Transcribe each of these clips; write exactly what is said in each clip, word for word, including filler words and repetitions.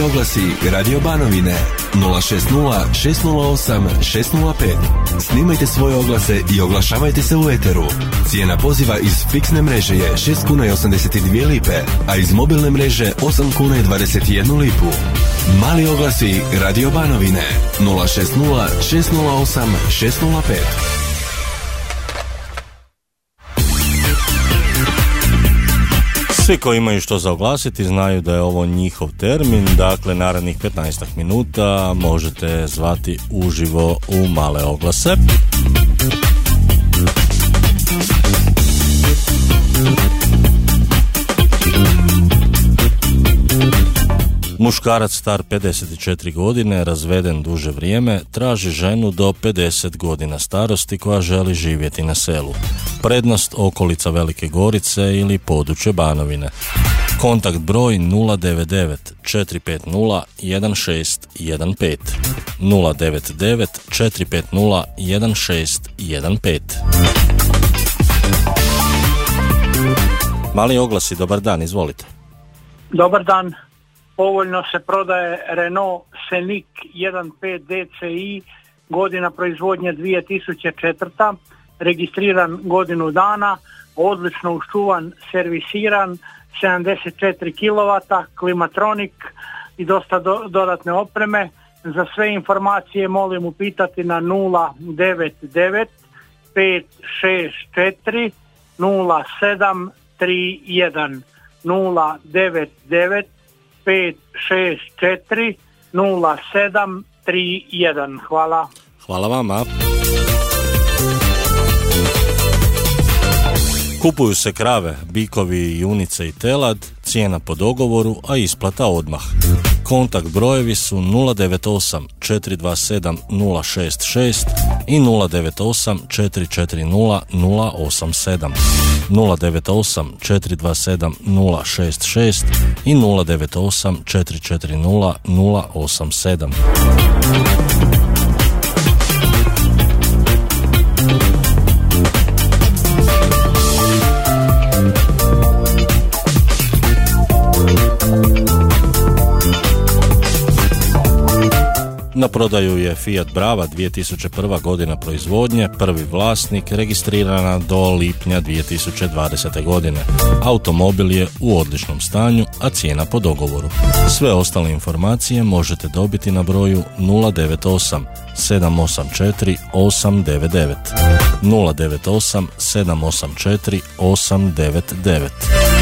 oglasi Radio Banovine nula šest nula šest nula osam šest nula pet. Snimajte svoje oglase i oglašavajte se u eteru. Cijena poziva iz fiksne mreže je šest kuna i osamdeset dvije lipe, a iz mobilne mreže osam kuna i dvadeset jednu lipu. Mali oglasi Radio Banovine nula šest nula šest nula osam šest nula pet. Svi koji imaju što za oglasiti znaju da je ovo njihov termin, dakle narednih petnaest minuta možete zvati uživo u male oglase. Muškarac star pedeset četiri godine, razveden duže vrijeme, traži ženu do pedeset godina starosti koja želi živjeti na selu. Prednost okolica Velike Gorice ili područje Banovine. Kontakt broj nula devet devet četiri pet nula jedan šest jedan pet nula devet devet četiri pet nula jedan šest jedan pet. Mali oglasi, dobar dan, izvolite. Dobar dan. Povoljno se prodaje Renault Scenic jedan pet D C I, godina proizvodnje dvije tisuće četvrta. Registriran godinu dana, odlično uščuvan, servisiran, sedamdeset četiri kilovata, klimatronik i dosta do, dodatne opreme. Za sve informacije molim upitati na nula devet devet pet šest četiri nula sedam tri jedan nula devet devet pet šest četiri nula sedam tri jedan. Hvala. Hvala vama. Kupuju se krave, bikovi, junice i telad, cijena po dogovoru, a isplata odmah. Kontakt brojevi su nula devet osam četiri dva sedam nula šest šest i nula devet osam četiri četiri nula nula osam sedam. nula devet osam četiri dva sedam nula šest šest i nula devet osam četiri četiri nula nula osam sedam. Na prodaju je Fiat Brava dvije tisuće prva godina proizvodnje, prvi vlasnik, registrirana do lipnja dvije tisuće dvadesete godine. Automobil je u odličnom stanju, a cijena po dogovoru. Sve ostale informacije možete dobiti na broju nula devet osam sedam osam četiri osam devet devet nula devet osam sedam osam četiri osam devet devet.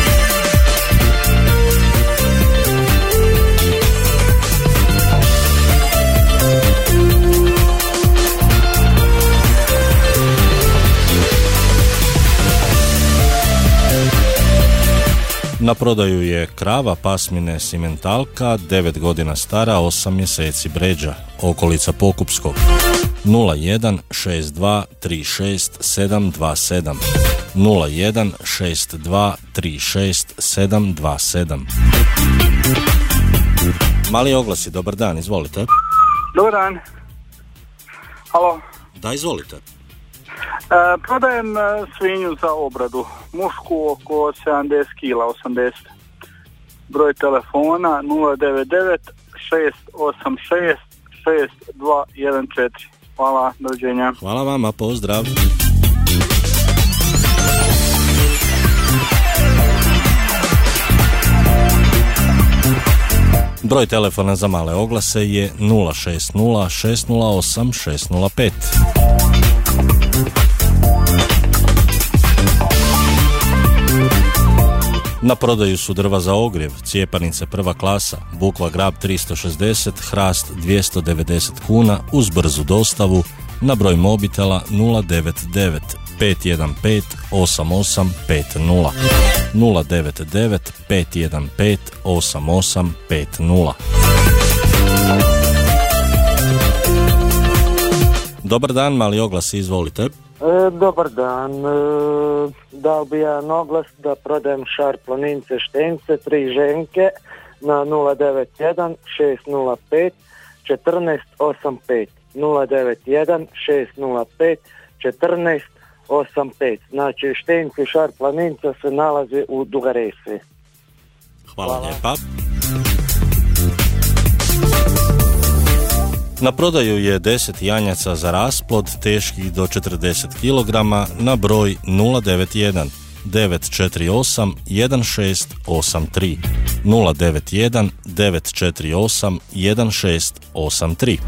Na prodaju je krava pasmine simentalka, devet godina stara, osam mjeseci bređa, okolica Pokupskog. nula jedan šest dva tri šest sedam dva sedam nula jedan šest dva tri šest sedam dva sedam. Mali oglasi, dobar dan, izvolite. Dobar dan. Halo. Da, izvolite. E, prodajem e, svinju za obradu, mušku oko sedamdeset kila, osamdeset. Broj telefona nula devet devet šest osam šest šest dva jedan četiri. Hvala, doviđenja. Hvala vama, pozdrav. Broj telefona za male oglase je nula šest nula šest nula osam šest nula pet. Na prodaju su drva za ogrjev, cijepanice prva klasa, bukva grab tristo šezdeset, hrast dvjesto devedeset kuna uz brzu dostavu na broj mobitela nula devet devet pet jedan pet osam osam pet nula nula devet devet pet jedan pet osam osam pet nula. Dobar dan, mali oglas, izvolite. E, dobar dan, e, dao bi ja oglas da prodajem šar planince štence, tri ženke na nula devet jedan šest nula pet četrnaest osam pet nula devet jedan šest nula pet četrnaest osam pet. Znači štenci šar planinca se nalazi u Dugaresi. Hvala, Hvala. lijepa. Na prodaju je deset janjaca za rasplod teških do četrdeset kilograma na broj nula devet jedan devet četiri osam jedan šest osam tri nula devet jedan devet četiri osam jedan šest osam tri.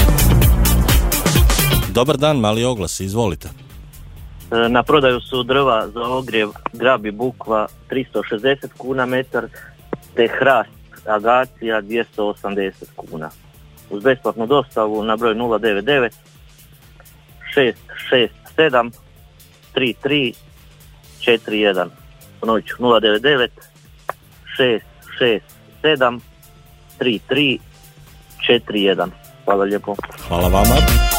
Dobar dan, mali oglas, izvolite. Na prodaju su drva za ogrjev Grab i Bukva tristo šezdeset kuna metar, te hrast Agacija dvjesto osamdeset kuna. Uz besplatnu dostavu na broj nula devet devet šest šest sedam tri tri četiri jedan. Ponovit ću nula devet devet šest šest sedam tri tri četiri jedan. Hvala lijepo. Hvala vama.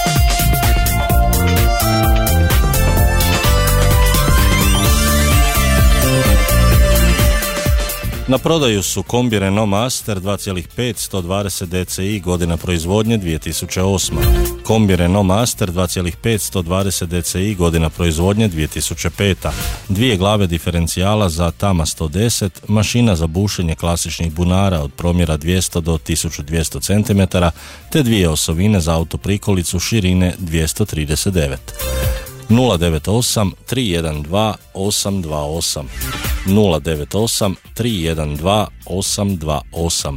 Na prodaju su kombi Renault Master dva zarez pet sto dvadeset dci godina proizvodnje dvije tisuće osma. Kombi Renault Master dva zarez pet sto dvadeset dci godina proizvodnje dvije tisuće peta. Dvije glave diferencijala za Tama sto deset, mašina za bušenje klasičnih bunara od promjera dvjesto do tisuću dvjesto centimetara, te dvije osovine za autoprikolicu širine dvjesto trideset devet. nula devet osam tri jedan dva osam dva osam nula devet osam tri jedan dva osam dva osam.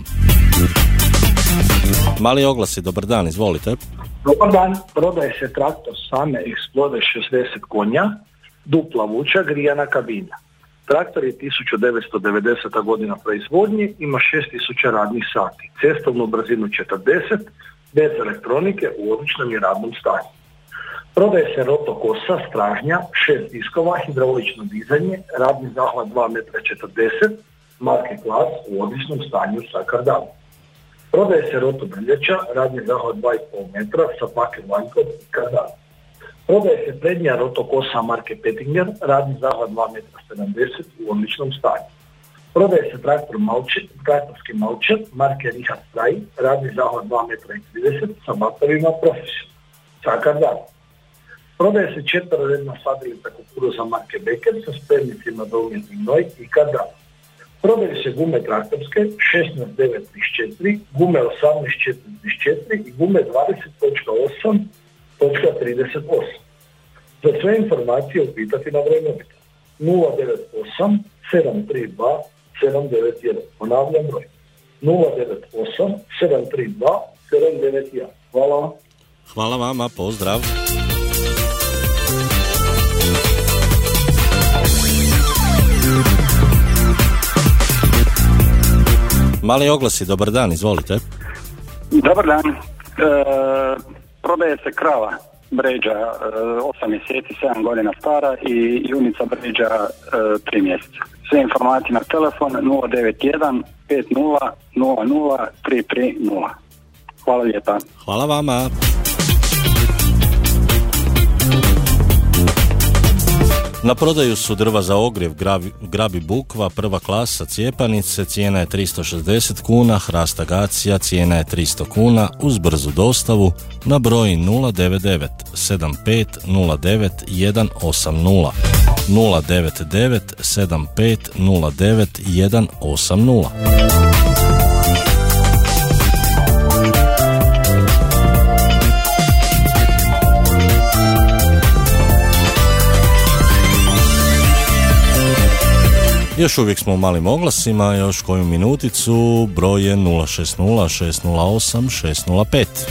Mali oglasi, dobar dan, izvolite. Dobar dan, prodaje se traktor Same Explorer šezdeset konja, dupla vuča, grijana kabina. Traktor je tisuću devetsto devedeseta godina proizvodnje, ima šest tisuća radnih sati, cestovnu brzinu četrdeset, bez elektronike, u odličnom je radnom stanju. Prodaje se roto kosa, stražnja, šest diskova, hidraulično dizanje, radni zahvat dva metra četrdeset, marke Klas, u odličnom stanju sa kardanom. Prodaje se roto brljača, radni zahvat dva i pol metra sa paket vanjkom i kardanom. Prodaje se prednja roto kosa marke Pettinger, radni zahvat dva metra sedamdeset, u odličnom stanju. Prodaje se traktor Malčet, traktorski Malčet, marke Richard Strike, radni zahvat dva metra trideset sa batovima Profession sa kardanom. Prodaje se četveroredna sadilica kukuruza marke Becker sa spremnicima za umjetni gnoj i kardan. Prodaju se gume traktorske šesnaest devet trideset četiri, gume osamnaest četiri trideset četiri i gume dvadeset osam trideset osam. Za sve informacije upitati na broj mobitela nula devet osam sedam tri dva sedam devet jedan. Ponavljam broj nula devet osam sedam tri dva sedam devet jedan. Hvala. Hvala vama, pozdrav. Mali oglasi, dobar dan, izvolite. Dobar dan. E, prodaje se krava bređa e, osam mjeseci, sedam godina stara i junica bređa e, tri mjeseca. Sve informacije na telefon nula devet jedan pet nula nula nula tri tri nula. Hvala lijepa. Hvala vama. Na prodaju su drva za ogrjev Grab i Bukva, prva klasa cijepanice, cijena je tristo šezdeset kuna, hrast Agacija, cijena je tristo kuna, uz brzu dostavu na broj nula devet devet sedam pet nula devet jedan osam nula nula devet devet sedam pet nula devet jedan osam nula. Još uvijek smo u malim oglasima, još koju minuticu, broj je nula šest nula šest nula osam šest nula pet.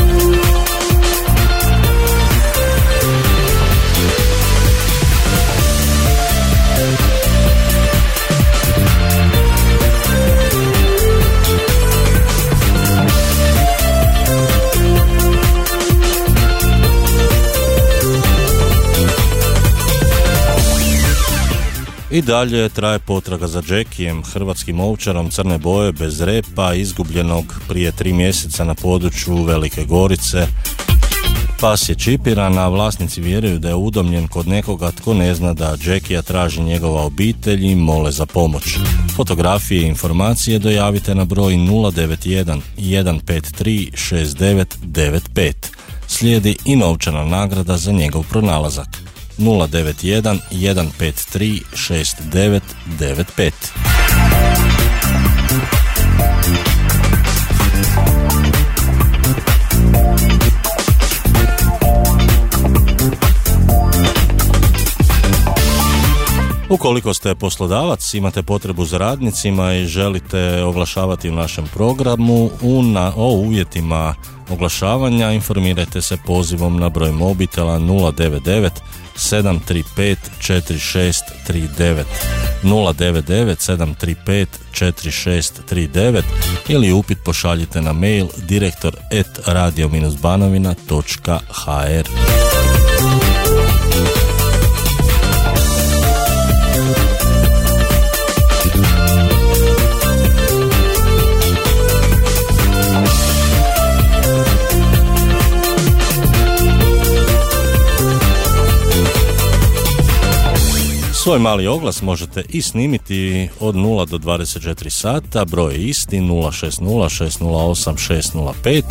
I dalje traje potraga za Jackijem, hrvatskim ovčarom crne boje bez repa, izgubljenog prije tri mjeseca na području Velike Gorice. Pas je čipiran, a vlasnici vjeruju da je udomljen kod nekoga tko ne zna da Jackija traži njegova obitelj i mole za pomoć. Fotografije i informacije dojavite na broj nula devet jedan jedan pet tri šest devet devet pet. Slijedi i novčana nagrada za njegov pronalazak. nula devet jedan jedan pet tri šest devet devet pet. Ukoliko ste poslodavac, imate potrebu za radnicima i želite oglašavati u našem programu, u na, o uvjetima oglašavanja informirajte se pozivom na broj mobitela nula devet devet sedam tri pet četiri šest tri devet nula devet devet sedam tri pet četiri šest tri devet ili upit pošaljite na mail direktor at radio banovina točka h r. Svoj mali oglas možete i snimiti od nula do dvadeset četiri sata, broj je isti nula šest nula šest nula osam šest nula pet.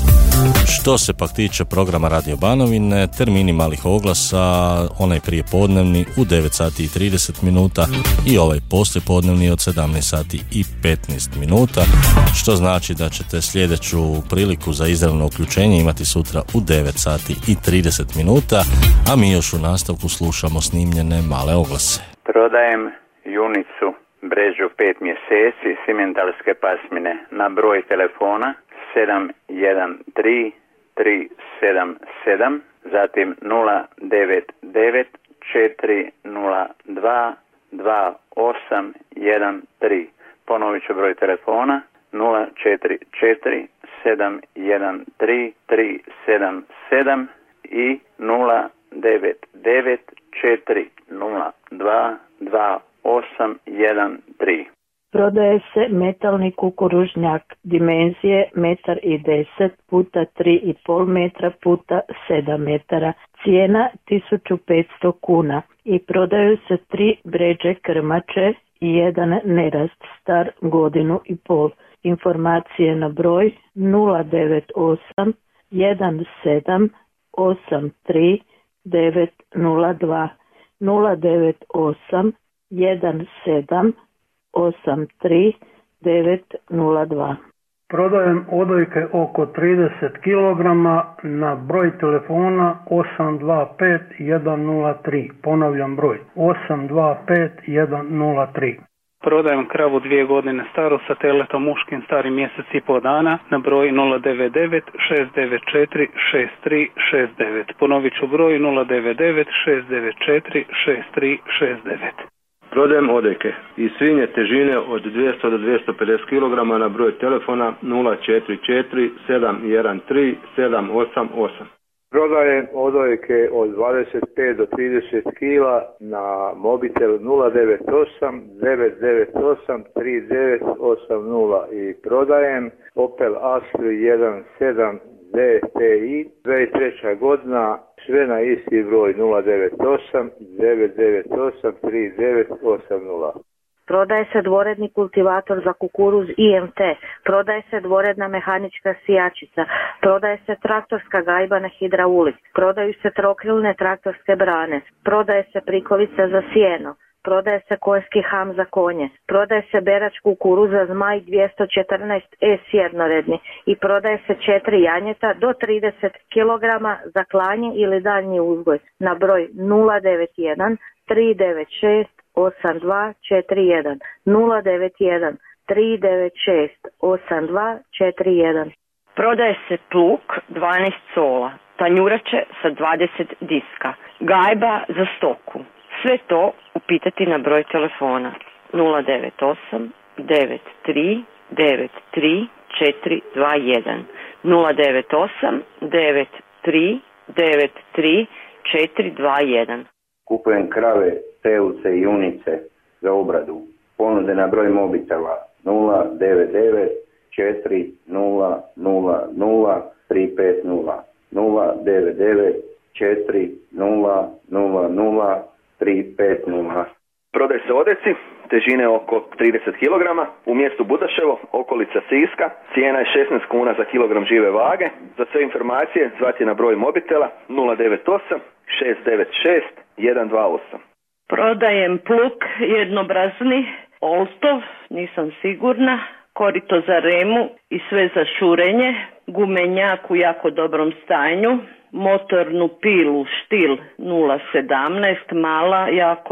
Što se pak tiče programa Radio Banovine, termini malih oglasa, onaj prije podnevni u devet sati i trideset minuta i ovaj poslije podnevni od sedamnaest sati i petnaest minuta, što znači da ćete sljedeću priliku za izravno uključenje imati sutra u devet sati i trideset minuta, a mi još u nastavku slušamo snimljene male oglase. Prodajem junicu bređu pet mjeseci simentalske pasmine na broj telefona sedam jedan tri tri sedam sedam, zatim nula devet devet četiri nula dva dva osam jedan tri. Ponovit ću broj telefona nula četiri četiri sedam jedan tri tri sedam sedam i nula devet devet četiri nula dva dva osam jedan tri. Prodaje se metalni kukuružnjak dimenzije metar i deset puta tri i pol metra puta sedam metara. Cijena tisuću petsto kuna i prodaju se tri bređe krmače i jedan nerast star godinu i pol. Informacije na broj nula devet osam jedan sedam osam tri devet nula dva nula devet osam jedan sedam osam tri devet nula dva. Prodajem odojke oko trideset kilograma na broj telefona osam dva pet jedan nula tri. Ponavljam broj osam dva pet jedan nula tri. Prodajem kravu dvije godine staru sa teletom muškim starim mjesec i pol dana na broj nula devet devet šest devet četiri šest tri šest devet. Ponovit ću broj nula devet devet šest devet četiri šest tri šest devet. Prodajem odojke i svinje težine od dvjesto do dvjesto pedeset kilograma na broj telefona nula četiri četiri sedam jedan tri sedam osam osam. Prodajem odojke od dvadeset pet do trideset kila na mobitel nula devet osam devet devet osam tri devet osam nula i prodajem Opel Astra jedan sedam D T I dvije tisuće treća godina, sve na isti broj nula devet osam devet devet osam tri devet osam nula. Prodaje se dvoredni kultivator za kukuruz I M T, prodaje se dvoredna mehanička sijačica, prodaje se traktorska gajba na hidraulik, prodaju se trokrilne traktorske brane, prodaje se prikovica za sjeno, prodaje se konjski ham za konje, prodaje se berač kukuruza Zmaj dvjesto četrnaest S jednoredni i prodaje se četiri janjeta do trideset kilograma za klanje ili daljnji uzgoj na broj nula devet jedan tri devet šest osam dva četiri jedan nula devet jedan tri devet šest osam dva četiri jedan. Prodaje se plug dvanaest sola, tanjurače sa dvadeset diska, gajba za stoku. Sve to upitati na broj telefona nula devet osam devet tri devet tri četiri dva jedan nula devet osam devet tri devet tri četiri dva jedan. Kupujem krave, tevce i junice za obradu. Ponude na broj mobitela nula devet devet četiri nula nula nula tri pet nula nula devet devet četiri nula nula nula tri pet nula. Prodaje se odeci, težine oko trideset kilograma, u mjestu Budaševo, okolica Siska, cijena je šesnaest kuna za kilogram žive vage. Za sve informacije zvati na broj mobitela nula devet osam šest devet šest jedan dva osam. Prodajem plug jednobrazni, Oltov, nisam sigurna, korito za remu i sve za šurenje, gumenjak u jako dobrom stanju, motornu pilu Štil nula sedamnaest, mala, jako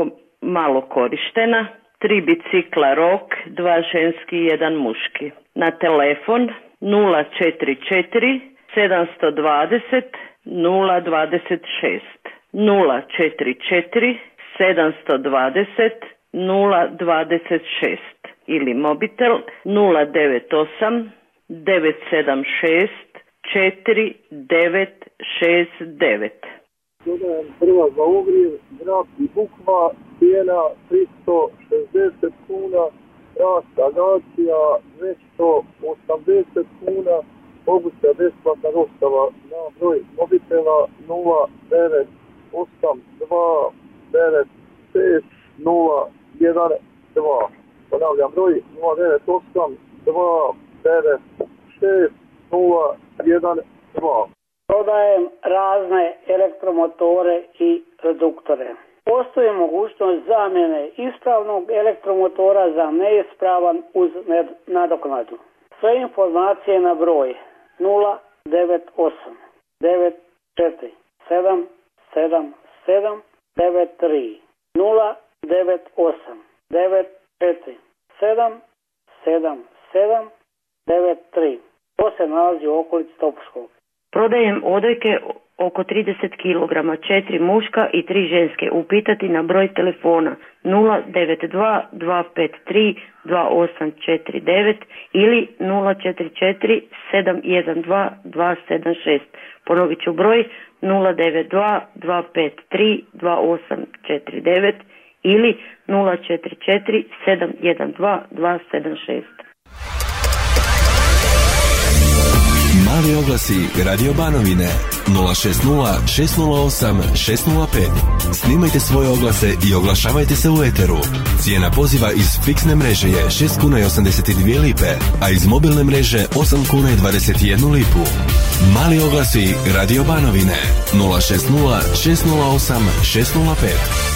malo korištena, tri bicikla rok, dva ženski i jedan muški. Na telefon nula četiri četiri sedam dvadeset nula dvadeset šest, nula četiri četiri sedam dvadeset nula dvadeset šest ili mobitel nula devet osam devet sedam šest četiri devet šest devet. Dodajem prva za ogrijev, grab i bukva, cijena tristo šezdeset kuna, rast agacija dvjesto osamdeset kuna, moguća besplatna dostava na broj mobitela nula devet osam dva devet šest nula jedan dva. Ponavljam broj nula devet osam dva devet šest nula jedan dva. Prodajem razne elektromotore i reduktore. Postoji mogućnost zamjene ispravnog elektromotora za neispravan uz nadoknadu. Sve informacije na broj nula devet osam devet četiri sedam sedam sedam devet tri, nula devet osam devet četiri sedam sedam sedam devet tri. To se nalazi u okolici Topuškog. Prodajem odojke oko trideset kilograma, četiri muška i tri ženske. Upitati na broj telefona nula devet dva dva pet tri dva osam četiri devet ili nula četiri četiri sedam jedan dva dva sedam šest. Ponovit ću broj nula devet dva dva pet tri dva osam četiri devet ili nula četiri četiri sedam jedan dva dva sedam šest. Mali oglasi Radio Banovine nula šest nula šest nula osam šest nula pet. Snimajte svoje oglase i oglašavajte se u eteru. Cijena poziva iz fiksne mreže je šest kuna i osamdeset dvije lipe, a iz mobilne mreže osam kuna i dvadeset jednu lipu. Mali oglasi Radio Banovine nula šest nula šest nula osam šest nula pet.